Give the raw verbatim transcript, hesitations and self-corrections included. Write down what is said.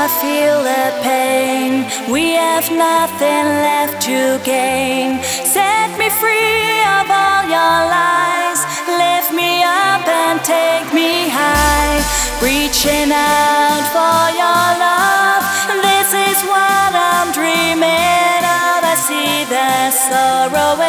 I feel the pain. We have nothing left to gain. Set me free of all your lies. Lift me up and take me high. Reaching out for your love. This is what I'm dreaming of. I see the sorrow